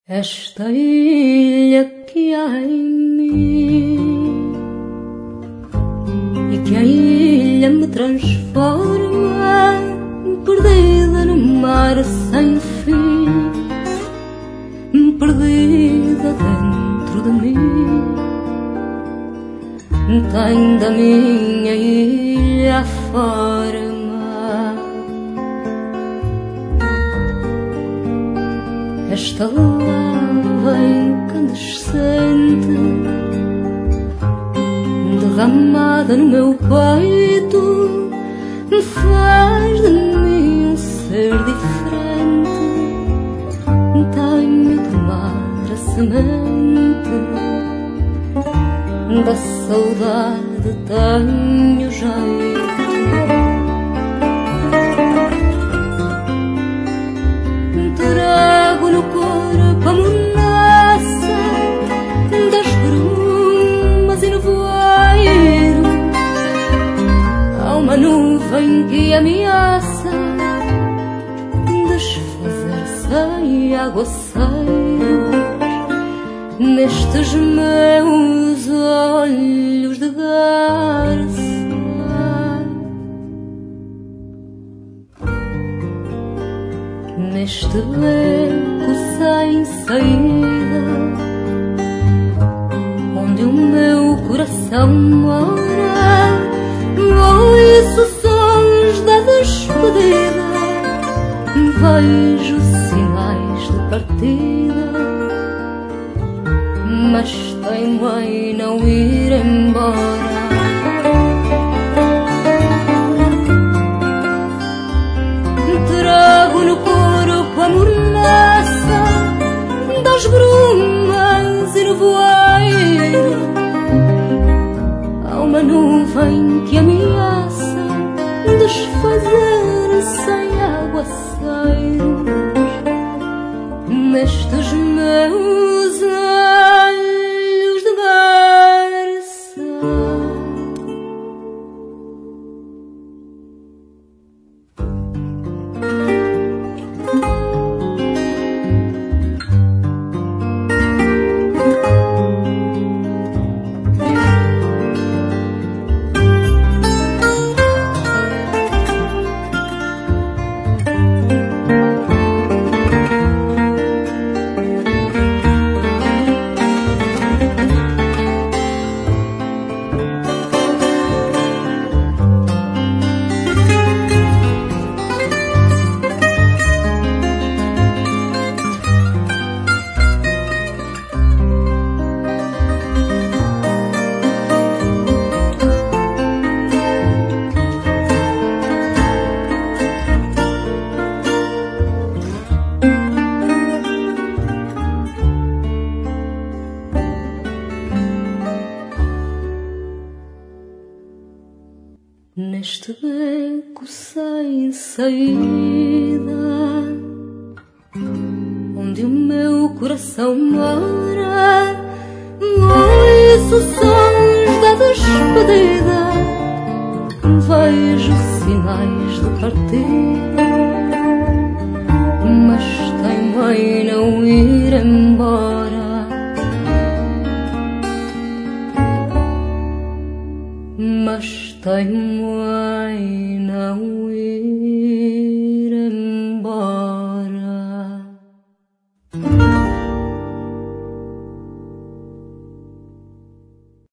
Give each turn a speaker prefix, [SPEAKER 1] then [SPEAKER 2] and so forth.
[SPEAKER 1] Esta ilha que há em mim e que a ilha me transforma, perdida no mar sem fim, perdida dentro de mim, tem da minha ilha a forma. Esta lava incandescente derramada no meu peito faz de mim um ser diferente. Tenho de tomar a semente da saudade, tenho jeito. Trago no corpo a mornaça das brumas e nevoeiro. Há uma nuvem que ameaça desfazer-se em aguaceiros nestes meus olhos de garça. Neste beco sem saída, onde o meu coração mora, ouço sons da despedida, vejo sinais de partida, mas teimo em não ir embora. Trago no corpo a mornaça das brumas e nevoeiro. Há uma nuvem que ameaça desfazer-se em aguaceiros nestes meus olhos de garça. Neste beco sem saída, onde o meu coração mora, ouço sons da despedida, vejo sinais de partida, mas teimo em não ir embora. Mas teimo em